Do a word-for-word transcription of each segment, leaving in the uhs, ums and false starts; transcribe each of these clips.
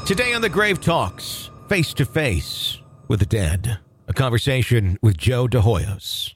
Today on The Grave Talks, face to face with the dead. A conversation with Joe DeHoyos.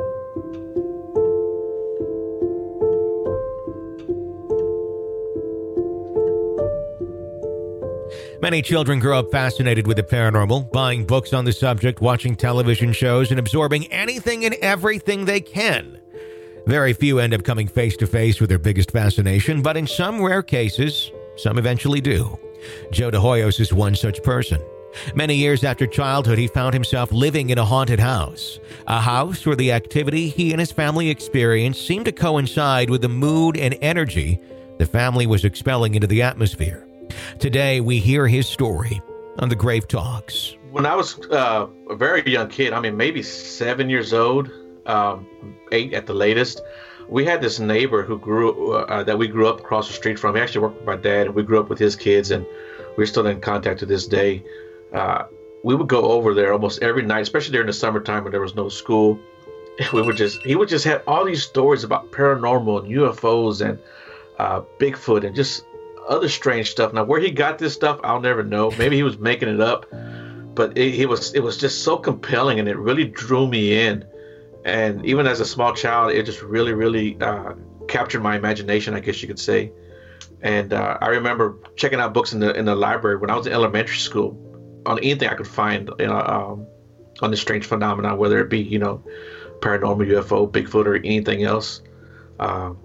Many children grow up fascinated with the paranormal, buying books on the subject, watching television shows, and absorbing anything and everything they can. Very few end up coming face to face with their biggest fascination, but in some rare cases, some eventually do. Joe DeHoyos is one such person. Many years after childhood, he found himself living in a haunted house. A house where the activity he and his family experienced seemed to coincide with the mood and energy the family was expelling into the atmosphere. Today, we hear his story on The Grave Talks. When I was uh, a very young kid, I mean, maybe seven years old, um, eight at the latest, we had this neighbor who grew uh, that we grew up across the street from. He actually worked with my dad, and we grew up with his kids, and we're still in contact to this day. Uh, we would go over there almost every night, especially during the summertime when there was no school. We would just he would just have all these stories about paranormal and U F Os and uh, Bigfoot and just other strange stuff. Now, where he got this stuff, I'll never know. Maybe he was making it up, but it, it was it was just so compelling, and it really drew me in. And even as a small child, it just really, really uh, captured my imagination, I guess you could say. And uh, I remember checking out books in the in the library when I was in elementary school on anything I could find, you know, um, on this strange phenomenon, whether it be, you know, paranormal, U F O, Bigfoot, or anything else. Um,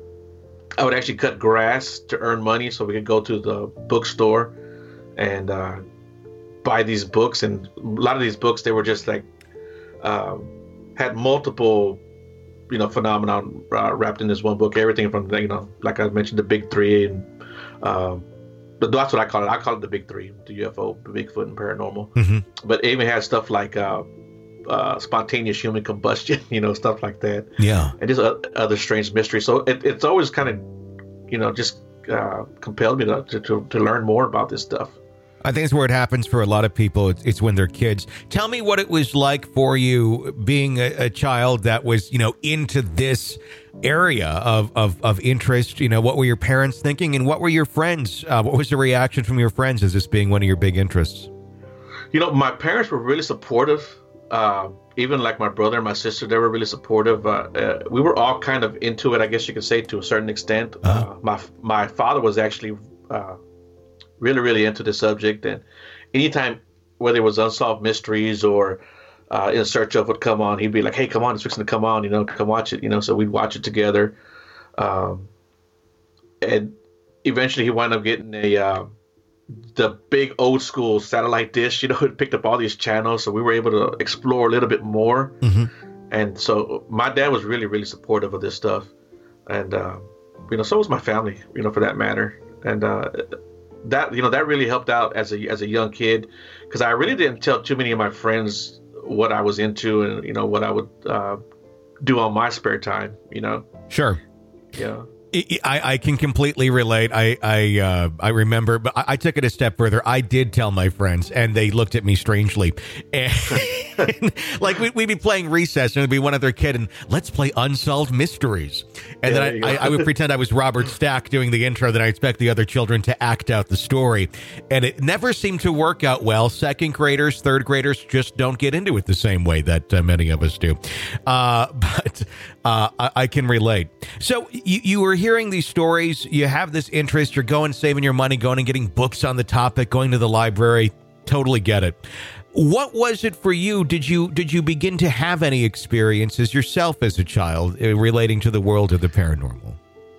I would actually cut grass to earn money so we could go to the bookstore and uh, buy these books. And a lot of these books, they were just like, uh, had multiple, you know, phenomenon uh, wrapped in this one book. Everything from, you know, like I mentioned, the big three, and um, but that's what I call it. I call it the big three: the U F O, Bigfoot, and paranormal. Mm-hmm. But it even had stuff like uh, uh, spontaneous human combustion, you know, stuff like that. Yeah, and just uh, other strange mysteries. So it, it's always kind of, you know, just uh, compelled me to, to to learn more about this stuff. I think it's where it happens for a lot of people. It's, it's when they're kids. Tell me what it was like for you being a, a child that was, you know, into this area of, of, of interest. You know, what were your parents thinking, and what were your friends? Uh, what was the reaction from your friends as this being one of your big interests? You know, my parents were really supportive. Uh, even like my brother and my sister, they were really supportive. Uh, uh, we were all kind of into it, I guess you could say, to a certain extent. Uh-huh. Uh, my my father was actually uh, really, really into the subject. And anytime, whether it was unsolved mysteries or uh, In Search of would come on, he'd be like, hey, come on, it's fixing to come on, you know, come watch it, you know, so we'd watch it together. Um, and eventually he wound up getting a, uh, the big old school satellite dish, you know, it picked up all these channels, so we were able to explore a little bit more. Mm-hmm. And so my dad was really, really supportive of this stuff. And, uh, you know, so was my family, you know, for that matter. And, uh, that, you know, that really helped out as a as a young kid, because I really didn't tell too many of my friends what I was into and, you know, what I would uh, do on my spare time, you know. Sure. Yeah. I, I can completely relate. I I uh, I remember, but I, I took it a step further. I did tell my friends, and they looked at me strangely. And, like we, we'd be playing recess, and it'd be one other kid, and let's play Unsolved Mysteries. And yeah, then I, I, I would pretend I was Robert Stack doing the intro. Then I expect the other children to act out the story, and it never seemed to work out well. Second graders, third graders just don't get into it the same way that uh, many of us do. Uh, but uh, I, I can relate. So you, you were hearing these stories, you have this interest, you're going, saving your money, going and getting books on the topic, going to the library. Totally get it. What was it for you? Did you did you begin to have any experiences yourself as a child uh, relating to the world of the paranormal?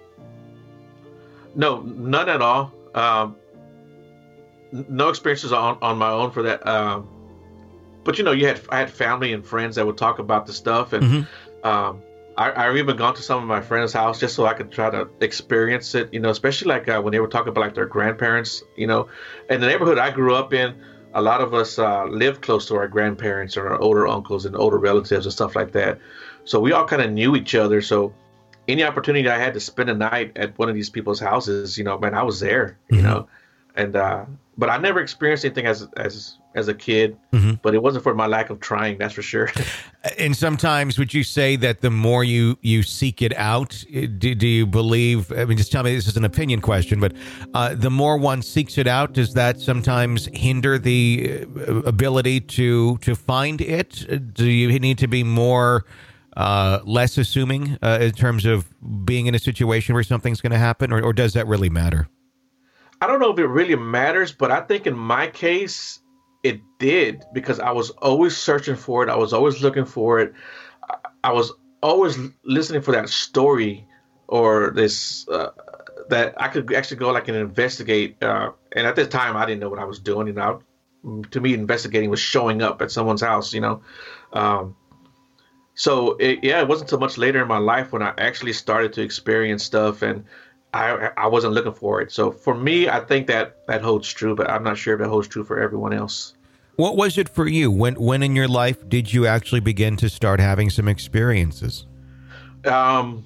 No, none at all. Um, no experiences on, on my own for that. Um, but you know, you had I had family and friends that would talk about the stuff, and mm-hmm. um, I, I've even gone to some of my friends' house just so I could try to experience it. You know, especially like uh, when they were talking about like their grandparents. You know, in the neighborhood I grew up in, a lot of us uh, lived close to our grandparents or our older uncles and older relatives and stuff like that. So we all kind of knew each other. So any opportunity I had to spend a night at one of these people's houses, you know, man, I was there, you mm-hmm. know. and uh, but I never experienced anything as as as a kid. Mm-hmm. But it wasn't for my lack of trying, that's for sure. And sometimes, would you say that the more you, you seek it out, do, do you believe, I mean, just tell me, this is an opinion question, but uh, the more one seeks it out, does that sometimes hinder the ability to to find it? Do you need to be more, uh, less assuming uh, in terms of being in a situation where something's going to happen, or, or does that really matter? I don't know if it really matters, but I think in my case, it did, because I was always searching for it. I was always looking for it. I was always listening for that story or this, uh, that I could actually go like and investigate. Uh, and at the time, I didn't know what I was doing. You know, to me, investigating was showing up at someone's house, you know. Um, so, it, yeah, it wasn't so much later in my life when I actually started to experience stuff, and I, I wasn't looking for it. So for me, I think that that holds true, but I'm not sure if that holds true for everyone else. What was it for you? When when in your life did you actually begin to start having some experiences? Um,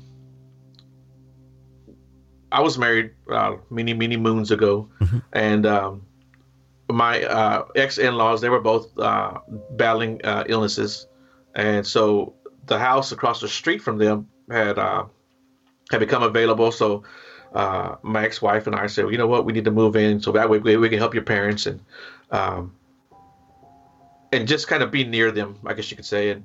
I was married uh, many, many moons ago, mm-hmm. and um, my uh, ex-in-laws, they were both uh, battling uh, illnesses. And so the house across the street from them had uh, had become available. So uh, my ex-wife and I said, well, you know what, we need to move in so that way we, we can help your parents and um, and just kind of be near them, I guess you could say. And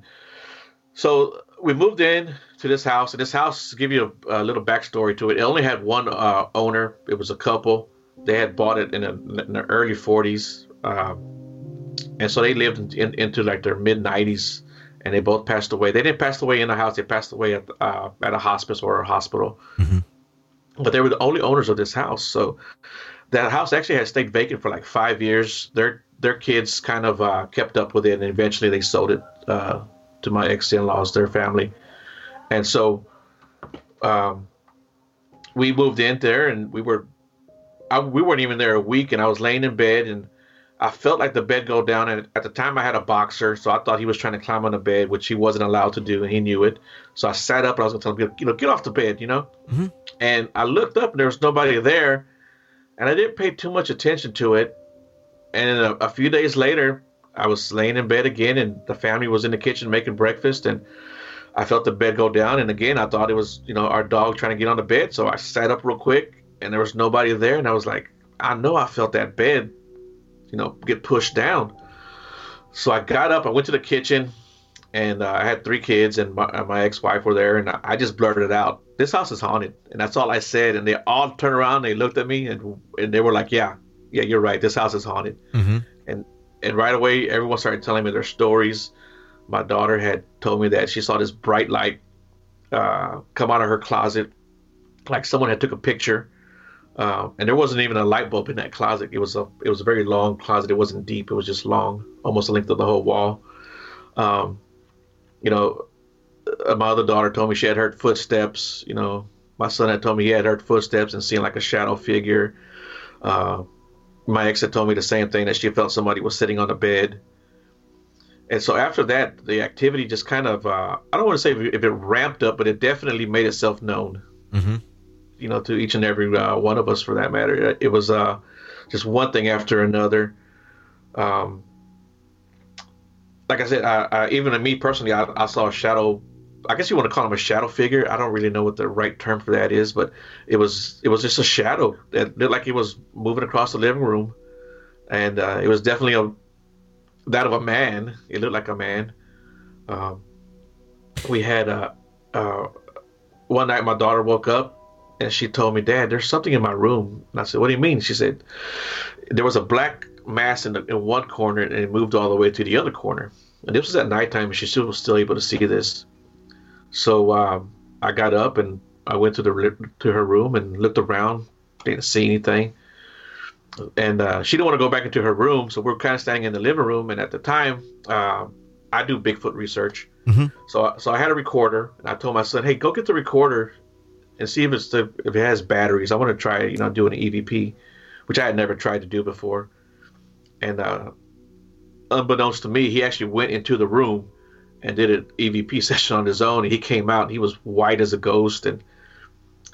so we moved in to this house. And this house, to give you a, a little backstory to it, it only had one uh, owner. It was a couple. They had bought it in, a, in the early forties. Uh, and so they lived in, in, into like their mid nineties. And they both passed away. They didn't pass away in the house. They passed away at uh, at a hospice or a hospital. Mm-hmm. But they were the only owners of this house. So that house actually had stayed vacant for like five years. Their their kids kind of uh, kept up with it, and eventually they sold it uh, to my ex-in-laws, their family. And so um, we moved in there, and we were I, we weren't even there a week. And I was laying in bed, and I felt like the bed go down, and at the time I had a boxer, so I thought he was trying to climb on the bed, which he wasn't allowed to do, and he knew it. So I sat up, and I was going to tell him, you know, get off the bed, you know? Mm-hmm. And I looked up, and there was nobody there, and I didn't pay too much attention to it. And a, a few days later, I was laying in bed again, and the family was in the kitchen making breakfast, and I felt the bed go down, and again, I thought it was, you know, our dog trying to get on the bed, so I sat up real quick, and there was nobody there, and I was like, I know I felt that bed, you know, get pushed down. So I got up, I went to the kitchen, and uh, I had three kids, and my, uh, my ex-wife were there, and I, I just blurted it out, this house is haunted. And that's all I said. And they all turned around, they looked at me, and and they were like, yeah, yeah, you're right, this house is haunted. Mm-hmm. And and right away, everyone started telling me their stories. My daughter had told me that she saw this bright light uh, come out of her closet, like someone had took a picture. Uh, and there wasn't even a light bulb in that closet. It was a it was a very long closet. It wasn't deep. It was just long, almost the length of the whole wall. Um, you know, my other daughter told me she had heard footsteps. You know, my son had told me he had heard footsteps and seen like a shadow figure. Uh, my ex had told me the same thing, that she felt somebody was sitting on the bed. And so after that, the activity just kind of, uh, I don't want to say if it ramped up, but it definitely made itself known. Mm-hmm. You know, to each and every uh, one of us, for that matter. It was uh, just one thing after another. Um, like I said, I, I, even to me personally, I, I saw a shadow. I guess you want to call him a shadow figure. I don't really know what the right term for that is, but it was it was just a shadow that looked like it was moving across the living room, and uh, it was definitely a that of a man. It looked like a man. Um, we had uh, uh, one night my daughter woke up. And she told me, Dad, there's something in my room. And I said, what do you mean? She said, there was a black mass in, the, in one corner, and it moved all the way to the other corner. And this was at nighttime, and she still was still able to see this. So um, I got up, and I went to the to her room and looked around. Didn't see anything. And uh, she didn't want to go back into her room, so we we're kind of standing in the living room. And at the time, uh, I do Bigfoot research. Mm-hmm. So, so I had a recorder, and I told my son, hey, go get the recorder and see if it's the, if it has batteries. I want to try, you know, doing an E V P, which I had never tried to do before. And uh, unbeknownst to me, he actually went into the room and did an E V P session on his own. And he came out, and he was white as a ghost, and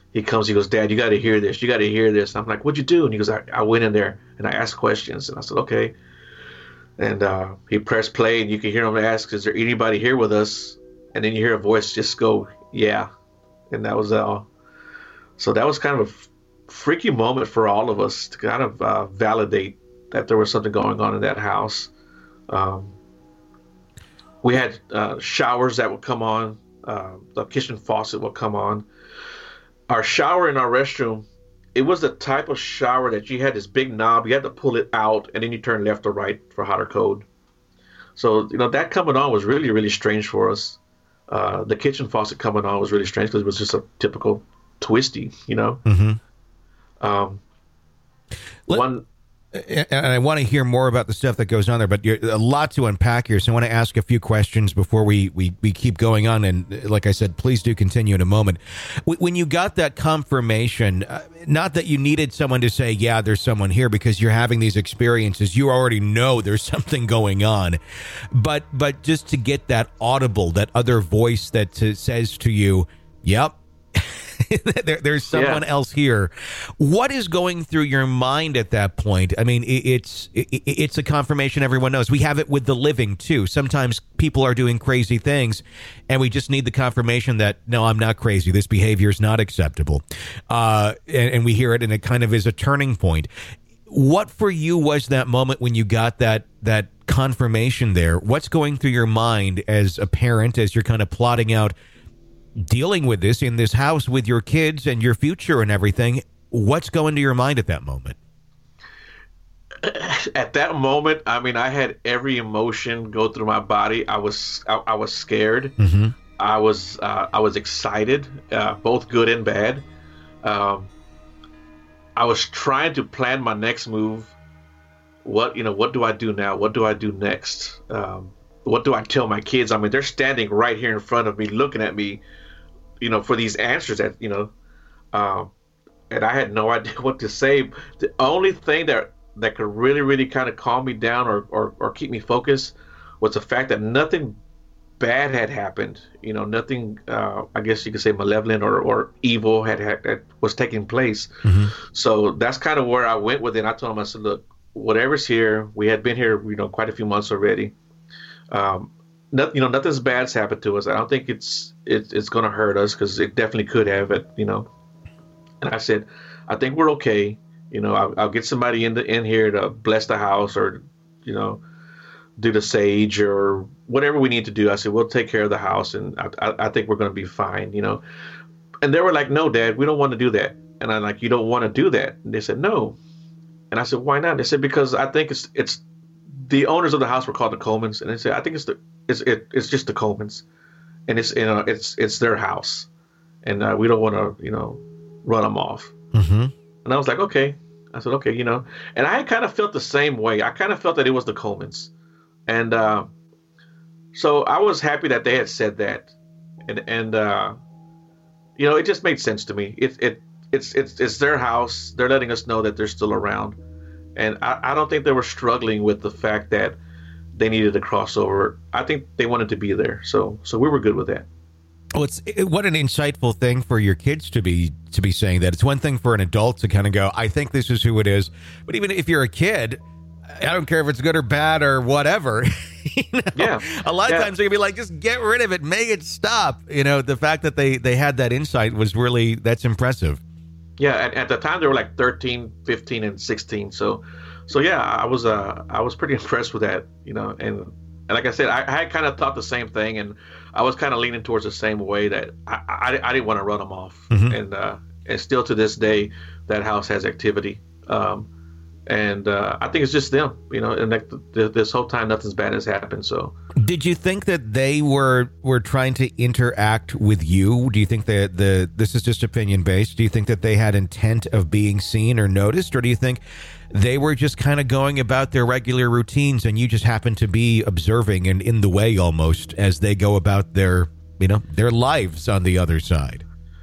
he comes, he goes, Dad, you got to hear this. You got to hear this. And I'm like, what'd you do? And he goes, I, I went in there and I asked questions. And I said, okay. And uh, he pressed play, and you can hear him ask, is there anybody here with us? And then you hear a voice just go, yeah. And that was all. So that was kind of a f- freaky moment for all of us to kind of uh, validate that there was something going on in that house. Um, we had uh, showers that would come on. Uh, the kitchen faucet would come on. Our shower in our restroom, it was the type of shower that you had this big knob. You had to pull it out, and then you turn left or right for hot or cold. So, you know, that coming on was really, really strange for us. Uh, the kitchen faucet coming on was really strange because it was just a typical twisty, you know. Mm-hmm. Um, Let- one. And I want to hear more about the stuff that goes on there, but you're, a lot to unpack here. So I want to ask a few questions before we, we, we keep going on. And like I said, please do continue in a moment. When you got that confirmation, uh, not that you needed someone to say, yeah, there's someone here, because you're having these experiences. You already know there's something going on. But, but just to get that audible, that other voice that to, says to you, yep, there, there's someone yeah. else here. What is going through your mind at that point? I mean, it, it's it, it's a confirmation everyone knows. We have it with the living, too. Sometimes people are doing crazy things, and we just need the confirmation that, no, I'm not crazy. This behavior is not acceptable. Uh, and, and we hear it, and it kind of is a turning point. What for you was that moment when you got that that confirmation there? What's going through your mind as a parent, as you're kind of plotting out dealing with this in this house with your kids and your future and everything? What's going to your mind at that moment? At that moment, I mean, I had every emotion go through my body. I was, I, I was scared. Mm-hmm. I was, uh, I was excited, uh, both good and bad. Um, I was trying to plan my next move. What, you know, what do I do now? What do I do next? Um, what do I tell my kids? I mean, they're standing right here in front of me, looking at me, you know, for these answers that, you know, um, and I had no idea what to say. The only thing that that could really, really kind of calm me down or, or, or keep me focused was the fact that nothing bad had happened. You know, nothing, uh, I guess you could say malevolent or, or evil had, had that was taking place. Mm-hmm. So that's kind of where I went with it. And I told him, I said, look, whatever's here, we had been here, you know, quite a few months already. Um, Not, you know, nothing's bad's happened to us. I don't think it's it, it's going to hurt us, because it definitely could have it, you know. And I said, I think we're okay. You know, I'll, I'll get somebody in the in here to bless the house, or, you know, do the sage or whatever we need to do. I said, we'll take care of the house, and I, I, I think we're going to be fine, you know. And they were like, no, Dad, we don't want to do that. And I'm like, you don't want to do that? And they said, no. And I said, why not? They said, because I think it's it's the owners of the house were called the Comans, and they said, I think it's the It's it, it's just the Comans, and it's you know it's it's their house, and uh, we don't want to you know run them off. Mm-hmm. And I was like, okay. I said, okay, you know. And I kind of felt the same way. I kind of felt that it was the Comans, and uh, so I was happy that they had said that, and and uh, you know it just made sense to me. It it it's it's it's their house. They're letting us know that they're still around, and I, I don't think they were struggling with the fact that they needed a crossover. I think they wanted to be there, so so we were good with that. Well, it's it, what an insightful thing for your kids to be to be saying that. It's one thing for an adult to kind of go, I think this is who it is. But even if you're a kid, I don't care if it's good or bad or whatever. you know? Yeah. A lot of yeah. times they can be like, just get rid of it, make it stop. You know, the fact that they they had that insight was really, that's impressive. Yeah, at, at the time they were like thirteen, fifteen, and sixteen. So, so yeah, I was uh I was pretty impressed with that, you know. And, and like I said, I, I kind of thought the same thing, and I was kind of leaning towards the same way that I I, I didn't want to run them off. Mm-hmm. And uh, and still to this day, that house has activity. Um, and uh, I think it's just them, you know. And like the, this whole time, nothing's bad has happened. So, did you think that they were were trying to interact with you? Do you think that the this is just opinion based? Do you think that they had intent of being seen or noticed, or do you think they were just kind of going about their regular routines and you just happened to be observing and in the way almost as they go about their, you know, their lives on the other side?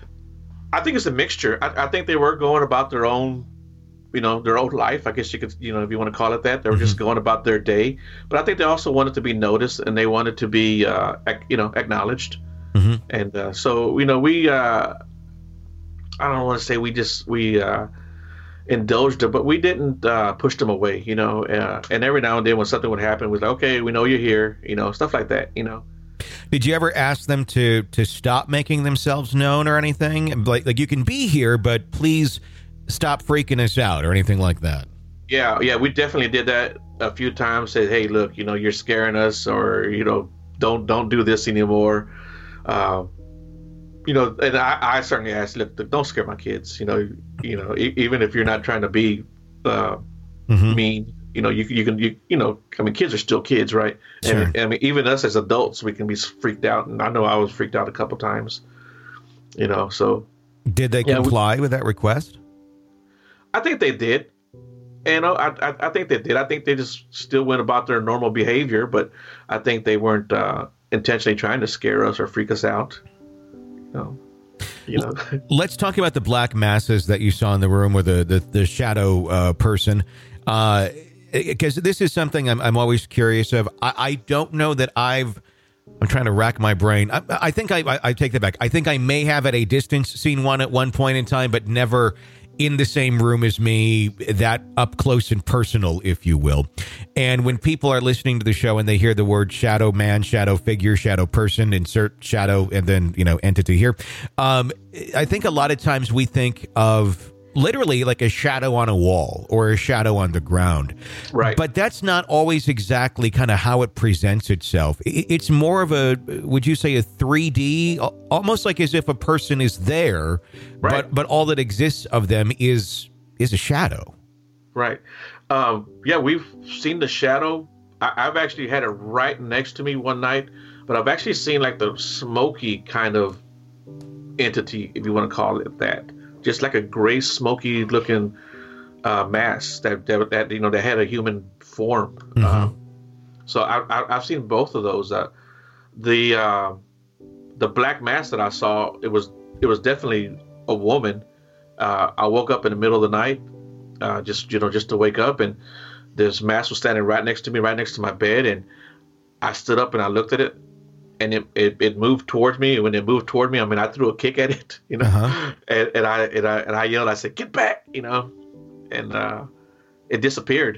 I think it's a mixture. I, I think they were going about their own, you know, their own life. I guess you could, you know, if you want to call it that. They were mm-hmm. just going about their day. But I think they also wanted to be noticed, and they wanted to be, uh, ac- you know, acknowledged. Mm-hmm. And uh, so, you know, we, uh, I don't want to say we just we uh, indulged them, but we didn't uh, push them away, you know. Uh, and every now and then, when something would happen, we was like, okay, we know you're here, you know, stuff like that, you know. Did you ever ask them to to stop making themselves known or anything? Like, like you can be here, but please stop freaking us out or anything like that? Yeah, yeah, we definitely did that a few times. Said, hey, look, you know, you're scaring us, or you know, don't don't do this anymore. Uh, you know, and I, I certainly asked, look, don't scare my kids. You know, you know, e- even if you're not trying to be uh, mm-hmm. mean. You know, you you can you you know, I mean, kids are still kids, right? Sure. And I mean, even us as adults, we can be freaked out, and I know I was freaked out a couple times. You know, so did they yeah, comply we, with that request? I think they did, and I, I I think they did. I think they just still went about their normal behavior, but I think they weren't uh, intentionally trying to scare us or freak us out. No. You know. Let's talk about the black masses that you saw in the room, or the the, the shadow uh, person. Uh, Because this is something I'm, I'm always curious of. I, I don't know that I've. I'm trying to rack my brain. I, I think I, I, I take that back. I think I may have at a distance seen one at one point in time, but never in the same room as me, that up close and personal, if you will. And when people are listening to the show and they hear the word shadow man, shadow figure, shadow person, insert shadow, and then, you know, entity here. Um, I think a lot of times we think of literally like a shadow on a wall or a shadow on the ground. Right. But that's not always exactly kind of how it presents itself. It's more of a, would you say, a three D, almost like as if a person is there, right. but but all that exists of them is is a shadow. Right. Um, yeah, we've seen the shadow. I, I've actually had it right next to me one night, but I've actually seen like the smoky kind of entity, if you want to call it that. Just like a gray, smoky looking uh, mass that, that that you know that had a human form. Mm-hmm. Um, so I, I, I've seen both of those. Uh, the uh, the black mass that I saw, it was it was definitely a woman. Uh, I woke up in the middle of the night, uh, just you know just to wake up, and this mass was standing right next to me, right next to my bed, and I stood up and I looked at it. And it, it, it moved towards me. And when it moved toward me, I mean, I threw a kick at it, you know, uh-huh. and, and I and I and I yelled. I said, "Get back!" You know, and uh, it disappeared.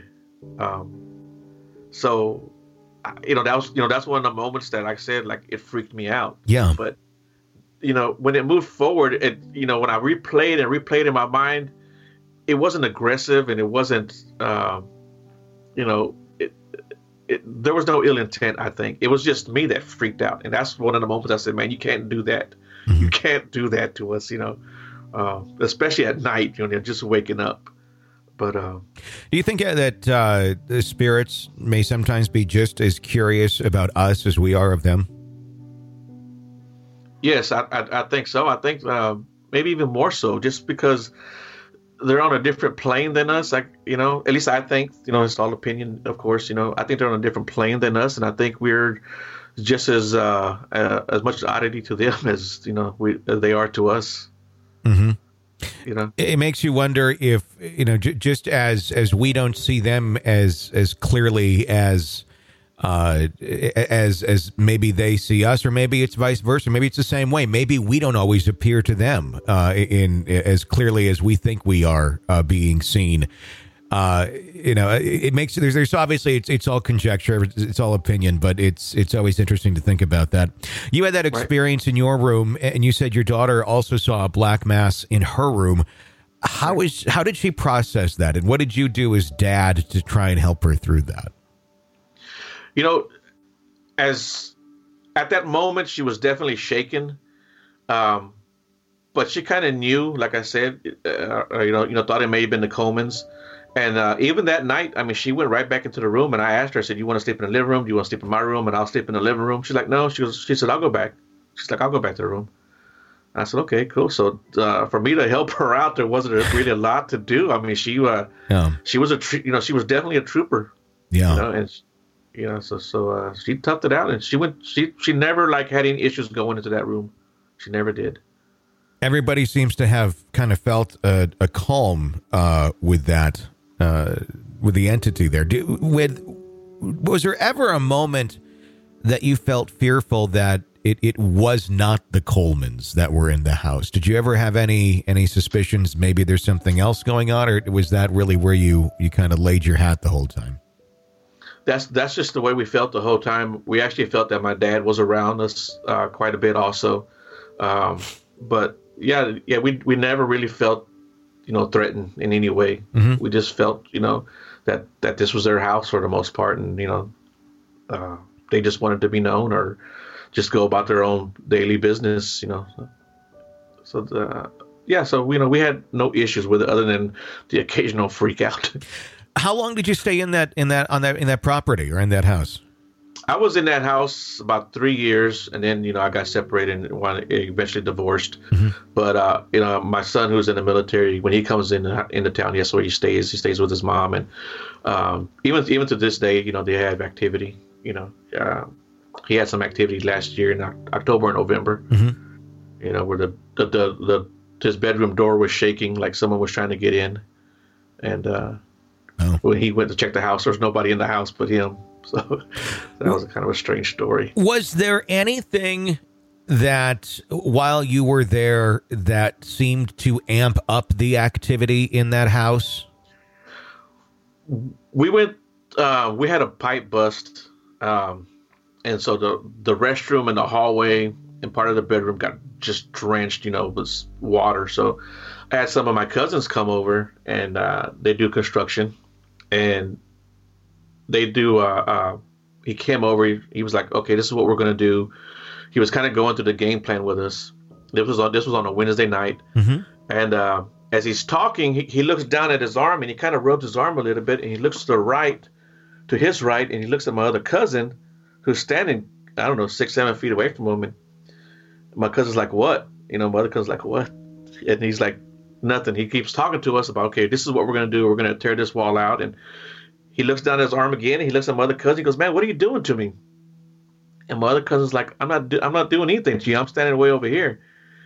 Um, so, you know, that was you know that's one of the moments that, like I said, like it freaked me out. Yeah. But you know, when it moved forward, it you know when I replayed and replayed in my mind, it wasn't aggressive and it wasn't, um, you know. It, there was no ill intent, I think. It was just me that freaked out. And that's one of the moments I said, man, you can't do that. Mm-hmm. You can't do that to us, you know, uh, especially at night, you know, just waking up. But uh, do you think that uh, the spirits may sometimes be just as curious about us as we are of them? Yes, I, I, I think so. I think uh, maybe even more so, just because they're on a different plane than us. Like, you know, at least I think, you know, it's all opinion, of course, you know, I think they're on a different plane than us. And I think we're just as, uh, uh as much oddity to them as, you know, we, as they are to us. Mm-hmm. You know, it makes you wonder if, you know, j- just as, as we don't see them as, as clearly as, uh, as, as maybe they see us, or maybe it's vice versa. Maybe it's the same way. Maybe we don't always appear to them, uh, in, as clearly as we think we are, uh, being seen. Uh, you know, it, it makes, there's, there's obviously it's, it's all conjecture, it's all opinion, but it's, it's always interesting to think about that. You had that experience right. in your room, and you said your daughter also saw a black mass in her room. How is, how did she process that? And what did you do as dad to try and help her through that? You know, as at that moment, she was definitely shaken, um, but she kind of knew, like I said, uh, you know, you know, thought it may have been the Comans, and uh, even that night, I mean, she went right back into the room, and I asked her, I said, "You want to sleep in the living room? Do you want to sleep in my room?" And I'll sleep in the living room. She's like, "No." She goes, she said, "I'll go back." She's like, "I'll go back to the room." And I said, "Okay, cool." So uh, for me to help her out, there wasn't really a lot to do. I mean, she uh, yeah. she was a tr- you know she was definitely a trooper. Yeah, you know, and. You know, so so uh, she toughed it out, and she went. She she never like had any issues going into that room. She never did. Everybody seems to have kind of felt a, a calm uh, with that, uh, with the entity there. Do, with was there ever a moment that you felt fearful that it, it was not the Colemans that were in the house. Did you ever have any any suspicions maybe there's something else going on, or was that really where you, you kind of laid your hat the whole time? That's that's just the way we felt the whole time. We actually felt that my dad was around us uh, quite a bit also. Um, but yeah, yeah, we we never really felt, you know, threatened in any way. Mm-hmm. We just felt, you know, that, that this was their house for the most part. And, you know, uh, they just wanted to be known or just go about their own daily business, you know. So, so the, yeah, so, you know, we had no issues with it other than the occasional freak out. How long did you stay in that in that on that in that property or in that house? I was in that house about three years, and then you know I got separated and eventually divorced. Mm-hmm. But uh, you know, my son, who's in the military, when he comes in into town, that's where he stays. He stays with his mom, and um, even even to this day, you know, they have activity. You know, uh, he had some activity last year in October and November. Mm-hmm. You know, where the the, the the his bedroom door was shaking like someone was trying to get in, and. Uh, Oh. When he went to check the house, there was nobody in the house but him. So that was kind of a strange story. Was there anything that, while you were there, that seemed to amp up the activity in that house? We went, uh, we had a pipe bust. Um, and so the, the restroom and the hallway and part of the bedroom got just drenched, you know, with water. So I had some of my cousins come over, and uh, they do construction. And they do, uh, uh, he came over, he, he was like, okay, this is what we're going to do. He was kind of going through the game plan with us. This was on, this was on a Wednesday night. Mm-hmm. And uh, as he's talking, he, he looks down at his arm and he kind of rubs his arm a little bit. And he looks to the right, to his right, and he looks at my other cousin who's standing, I don't know, six, seven feet away from him. And my cousin's like, what? You know, my other cousin's like, what? And he's like, nothing. He keeps talking to us about, okay, this is what we're going to do. We're going to tear this wall out. And he looks down at his arm again. And he looks at my other cousin. He goes, man, what are you doing to me? And my other cousin's like, I'm not, do- I'm not doing anything to you. I'm standing way over here.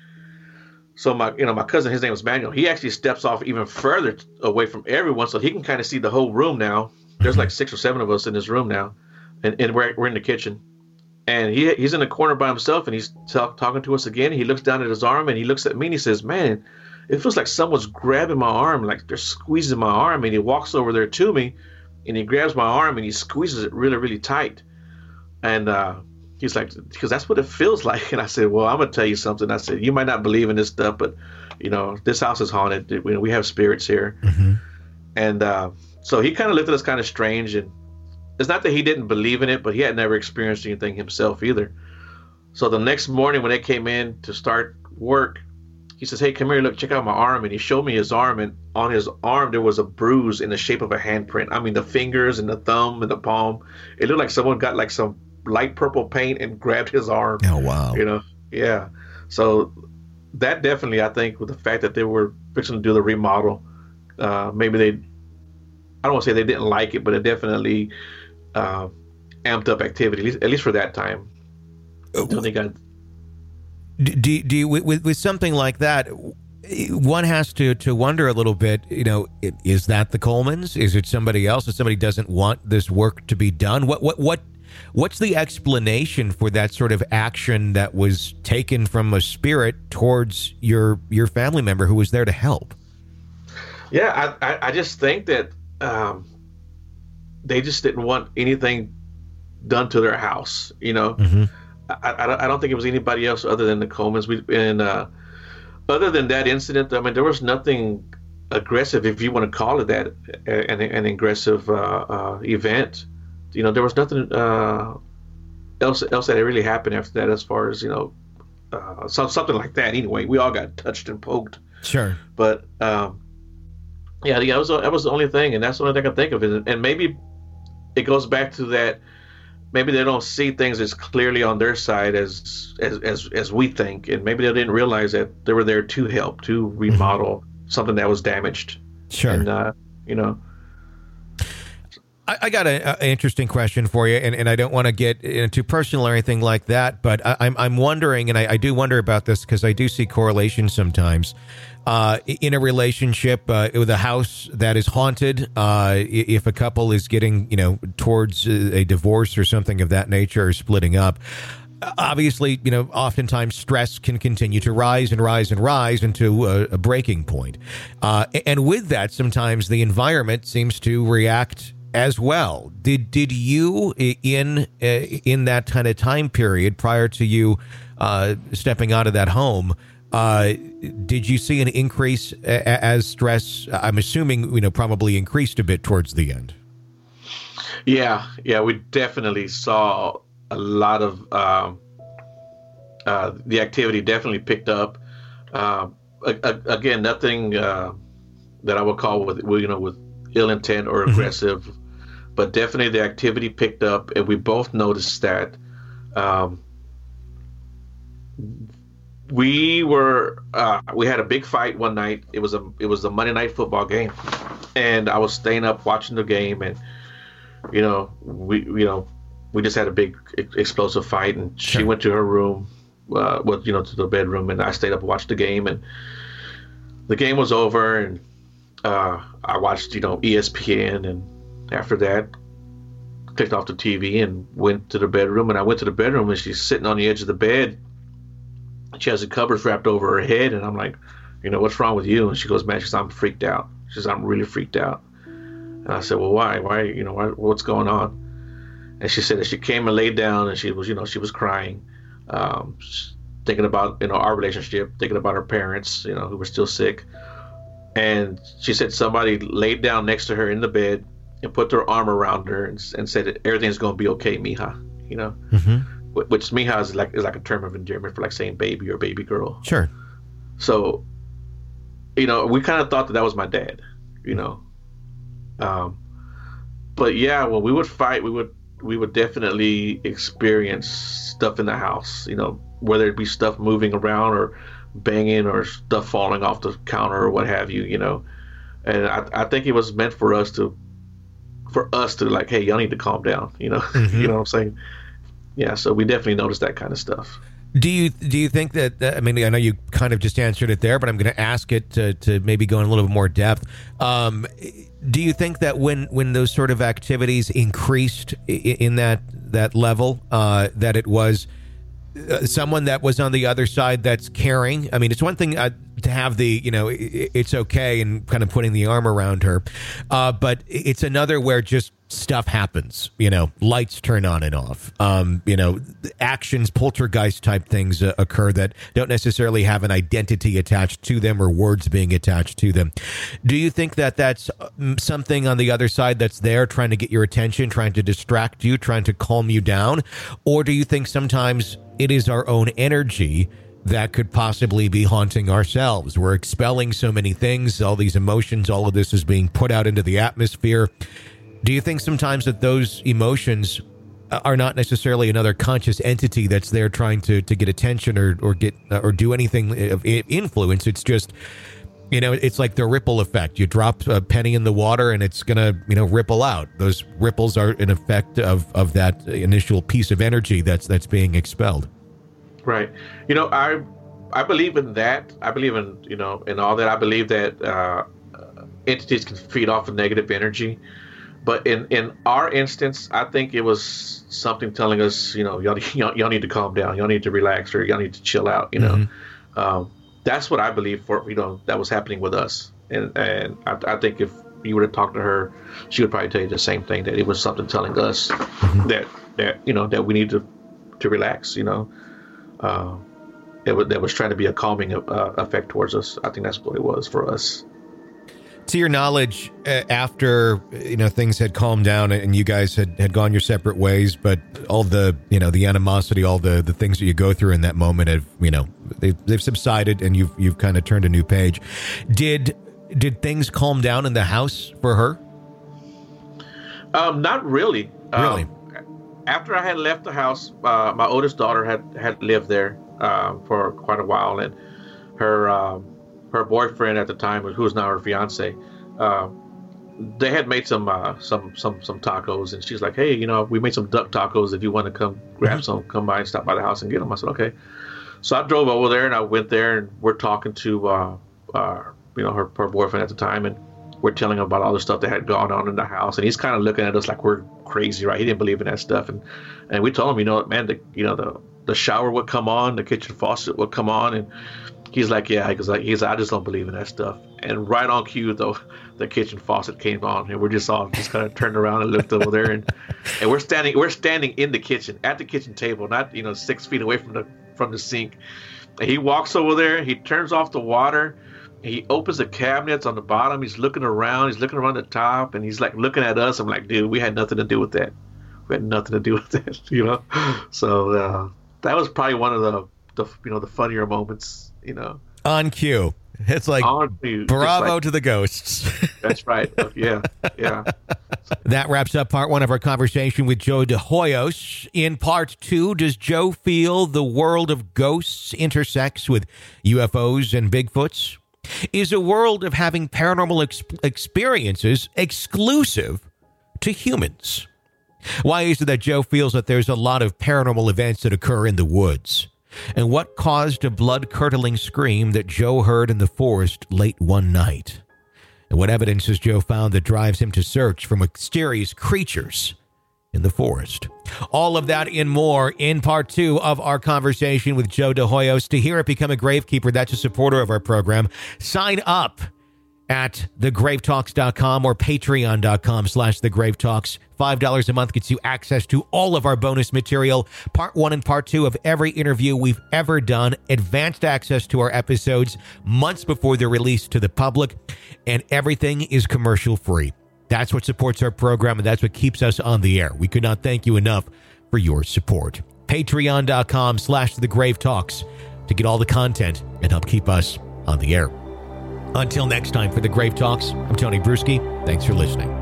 So my, you know, my cousin, his name was Manuel. He actually steps off even further t- away from everyone, so he can kind of see the whole room now. There's like six or seven of us in this room now, and, and we're we're in the kitchen. And he he's in the corner by himself, and he's t- talking to us again. He looks down at his arm, and he looks at me, and he says, man, it feels like someone's grabbing my arm, like they're squeezing my arm. And he walks over there to me, and he grabs my arm, and he squeezes it really, really tight. And uh, he's like, because that's what it feels like. And I said, well, I'm going to tell you something. I said, you might not believe in this stuff, but, you know, this house is haunted. We, we have spirits here. Mm-hmm. And uh, so he kind of looked at us kind of strange. And it's not that he didn't believe in it, but he had never experienced anything himself either. So the next morning when they came in to start work, he says, hey, come here, look, check out my arm. And he showed me his arm, and on his arm there was a bruise in the shape of a handprint. I mean, the fingers and the thumb and the palm. It looked like someone got like some light purple paint and grabbed his arm. Oh, wow. You know, yeah. So that definitely, I think, with the fact that they were fixing to do the remodel, uh, maybe they, I don't want to say they didn't like it, but it definitely uh, amped up activity, at least, at least for that time. Until they got... Do, do you, with, with something like that, one has to, to wonder a little bit, you know, is that the Colemans? Is it somebody else? If somebody doesn't want this work to be done? What, what, what, what's the explanation for that sort of action that was taken from a spirit towards your, your family member who was there to help? Yeah, I, I, I just think that um, they just didn't want anything done to their house, you know? Mm-hmm. I, I don't think it was anybody else other than the Colemans. We and uh, other than that incident, I mean, there was nothing aggressive, if you want to call it that, an, an aggressive uh, uh, event. You know, there was nothing uh, else else that really happened after that, as far as, you know, uh, so, something like that. Anyway, we all got touched and poked. Sure, but um, yeah, yeah, that was that was the only thing, and that's the only thing I can think of. And, and maybe it goes back to that. Maybe they don't see things as clearly on their side as, as as as we think, and maybe they didn't realize that they were there to help, to remodel mm-hmm. something that was damaged. Sure, and uh, you know. I, I got an interesting question for you, and, and I don't want to get you know, too personal or anything like that, but I, I'm I'm wondering, and I, I do wonder about this because I do see correlations sometimes. Uh, in a relationship uh, with a house that is haunted, uh, if a couple is getting, you know, towards a divorce or something of that nature or splitting up, obviously, you know, oftentimes stress can continue to rise and rise and rise into a, a breaking point. Uh, and with that, sometimes the environment seems to react as well. Did did you in uh, in that kind of time period prior to you uh, stepping out of that home? Uh, did you see an increase as stress? I'm assuming, you know, probably increased a bit towards the end. Yeah, yeah, we definitely saw a lot of um, uh, the activity definitely picked up. Uh, again, nothing uh, that I would call with you know with ill intent or aggressive, mm-hmm. but definitely the activity picked up, and we both noticed that. Um, we were uh, we had a big fight one night. It was a it was a Monday night football game, and I was staying up watching the game, and you know we you know. We just had a big explosive fight, and she sure. went to her room, uh, well, you know, to the bedroom, and I stayed up and watched the game. And the game was over, and uh, I watched, you know, E S P N, and after that, clicked off the T V and went to the bedroom. And I went to the bedroom, and she's sitting on the edge of the bed. She has the covers wrapped over her head, and I'm like, you know, what's wrong with you? And she goes, man, she says, I'm freaked out. She says, I'm really freaked out. And I said, well, why? Why? You know, why, what's going on? And she said that she came and laid down, and she was, you know, she was crying, um, thinking about, you know, our relationship, thinking about her parents, you know, who were still sick. And she said somebody laid down next to her in the bed and put their arm around her and, and said, everything's going to be okay, mija, you know, mm-hmm. which mija is like is like a term of endearment for like saying baby or baby girl. Sure. So, you know, we kind of thought that that was my dad, you know. Um, but yeah, when we would fight, we would. we would definitely experience stuff in the house, you know, whether it be stuff moving around or banging or stuff falling off the counter or what have you, you know. And I, I think it was meant for us to, for us to like, hey, y'all need to calm down, you know, mm-hmm. you know what I'm saying? Yeah. So we definitely noticed that kind of stuff. Do you do you think that, I mean, I know you kind of just answered it there, but I'm going to ask it to, to maybe go in a little bit more depth. Um, do you think that when, when those sort of activities increased in that that level, uh, that it was someone that was on the other side that's caring? I mean, it's one thing uh, to have the, you know, it, it's okay and kind of putting the arm around her, uh, but it's another where just stuff happens, you know, lights turn on and off, um, you know, actions, poltergeist type things uh, occur that don't necessarily have an identity attached to them or words being attached to them. Do you think that that's something on the other side that's there trying to get your attention, trying to distract you, trying to calm you down? Or do you think sometimes it is our own energy that could possibly be haunting ourselves? We're expelling so many things, all these emotions, all of this is being put out into the atmosphere. Do you think sometimes that those emotions are not necessarily another conscious entity that's there trying to, to get attention or, or get or do anything of influence? It's just, you know, it's like the ripple effect. You drop a penny in the water and it's going to, you know, ripple out. Those ripples are an effect of, of that initial piece of energy that's that's being expelled. Right. You know, I I believe in that. I believe in, you know, in all that. I believe that uh, entities can feed off of negative energy. But in, in our instance, I think it was something telling us, you know, y'all, y'all, y'all need to calm down. Y'all need to relax, or y'all need to chill out, you know. Mm-hmm. Um, that's what I believe for, you know, that was happening with us. And and I, I think if you were to talk to her, she would probably tell you the same thing, that it was something telling us mm-hmm. that, that, you know, that we need to, to relax, you know. Uh, it was, that was trying to be a calming uh, effect towards us. I think that's what it was for us. To your knowledge, uh, after, you know, things had calmed down and you guys had, had gone your separate ways, but all the, you know, the animosity, all the, the things that you go through in that moment have, you know, they've, they've subsided and you've, you've kind of turned a new page. Did, did things calm down in the house for her? Um, not really. Really? Um, after I had left the house, uh, my oldest daughter had, had lived there uh, for quite a while, and her, um, her boyfriend at the time, who is now her fiance, uh, they had made some uh, some some some tacos, and she's like, "Hey, you know, we made some duck tacos. If you want to come grab mm-hmm. some, come by and stop by the house and get them." I said, "Okay." So I drove over there, and I went there, and we're talking to uh, uh, you know her, her boyfriend at the time, and we're telling him about all the stuff that had gone on in the house, and he's kind of looking at us like we're crazy, right? He didn't believe in that stuff, and and we told him, you know, man, the you know the the shower would come on, the kitchen faucet would come on, and he's like, yeah, because like he's I just don't believe in that stuff. And right on cue, though, the kitchen faucet came on, and we're just all just kind of turned around and looked over there, and and we're standing we're standing in the kitchen at the kitchen table, not you know six feet away from the from the sink. And he walks over there, he turns off the water, he opens the cabinets on the bottom, he's looking around, he's looking around the top, and he's like looking at us. I'm like, dude, we had nothing to do with that. We had nothing to do with that, you know. So uh, that was probably one of the, the you know the funnier moments, you know. On cue. It's like, cue. bravo like, to the ghosts. That's right. Yeah, yeah. That wraps up part one of our conversation with Joe De Hoyos. In part two, does Joe feel the world of ghosts intersects with U F Os and Bigfoots? Is a world of having paranormal ex- experiences exclusive to humans? Why is it that Joe feels that there's a lot of paranormal events that occur in the woods? And what caused a blood-curdling scream that Joe heard in the forest late one night? And what evidence has Joe found that drives him to search for mysterious creatures in the forest? All of that and more in part two of our conversation with Joe De Hoyos. To hear it, become a Gravekeeper. That's a supporter of our program. Sign up at the grave talks dot com or patreon.com slash the grave talks. five dollars a month gets you access to all of our bonus material, part one and part two of every interview we've ever done, advanced access to our episodes months before they're released to the public, and everything is commercial free. That's what supports our program, and that's what keeps us on the air. We could not thank you enough for your support. Patreon.com slash the grave talks to get all the content and help keep us on the air. Until next time, for the Grave Talks, I'm Tony Bruschi. Thanks for listening.